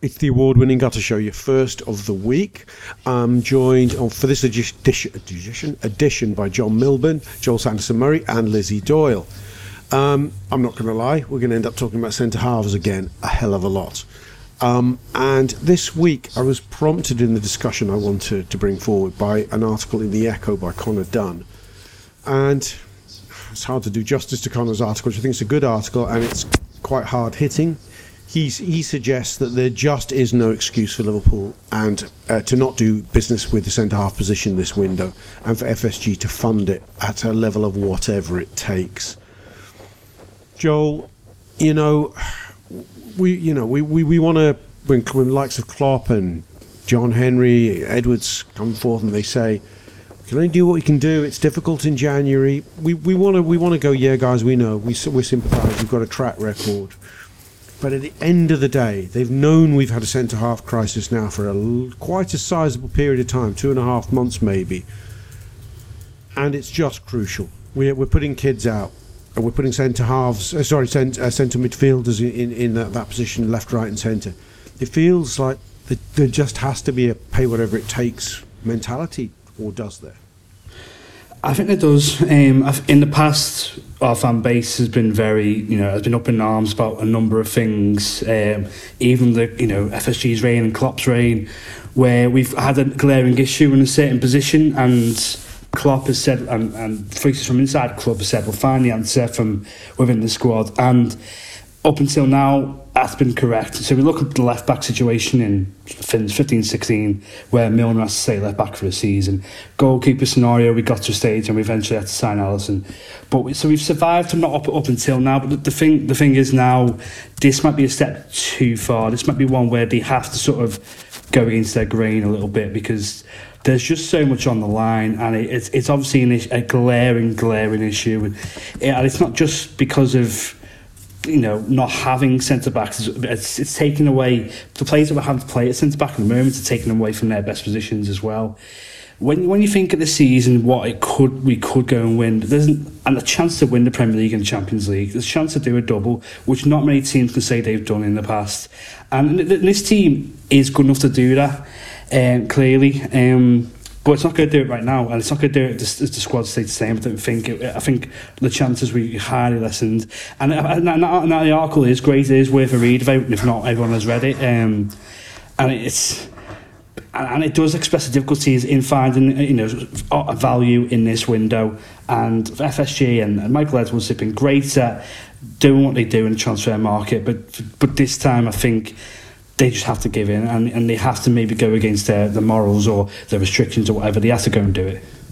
It's the award-winning Gutter Show, your first of the week. I'm joined for this edition by John Milburn, Joel Sanderson-Murray and Lizzie Doyle. I'm not going to lie, we're going to end up talking about centre-halves again a hell of a lot. And this week I was prompted in the discussion I wanted to bring forward by an article in The Echo by Connor Dunn. And it's hard to do justice to Connor's article, which I think is a good article, and it's quite hard-hitting. He suggests that there just is no excuse for Liverpool and to not do business with the centre-half position this window, and for FSG to fund it at a level of whatever it takes. Joel, we want to, when the likes of Klopp and John Henry, Edwards come forth and they say, we can only do what we can do. It's difficult in January. We want to go. Yeah, guys, we know. We sympathise. We've got a track record. But at the end of the day, they've known we've had a centre-half crisis now for quite a sizable period of time, 2.5 months maybe. And it's just crucial. We're putting kids out, and we're putting centre midfielders in that position, left, right and centre. It feels like there just has to be a pay whatever it takes mentality, or does there? I think it does. In the past, our fan base has been has been up in arms about a number of things. Even the, FSG's reign and Klopp's reign, where we've had a glaring issue in a certain position, and Klopp has said, and voices from inside the club have said, we'll find the answer from within the squad. And up until now, that's been correct. So we look at the left-back situation in 15-16, where Milner has to stay left-back for a season. Goalkeeper scenario, we got to a stage and we eventually had to sign Alisson. So we've survived from not up until now. But the thing is now, this might be a step too far. This might be one where they have to sort of go against their grain a little bit, because there's just so much on the line, and it's obviously a glaring issue. And it's not just because of not having centre-backs. It's taking away the players that we're having to play at centre-back at the moment, are taking them away from their best positions as well. When you think of the season, we could go and win, and a chance to win the Premier League and the Champions League, there's a chance to do a double, which not many teams can say they've done in the past. And this team is good enough to do that, clearly. But it's not going to do it right now, and it's not going to do it as the squad stays the same. I think the chances were highly lessened. And the article is great. It is worth a read about, if not everyone has read it. And it does express the difficulties in finding a value in this window. And FSG and Michael Edwards have been great at doing what they do in the transfer market, but this time I think they just have to give in, and they have to maybe go against the morals or the restrictions or whatever. They have to go and do it.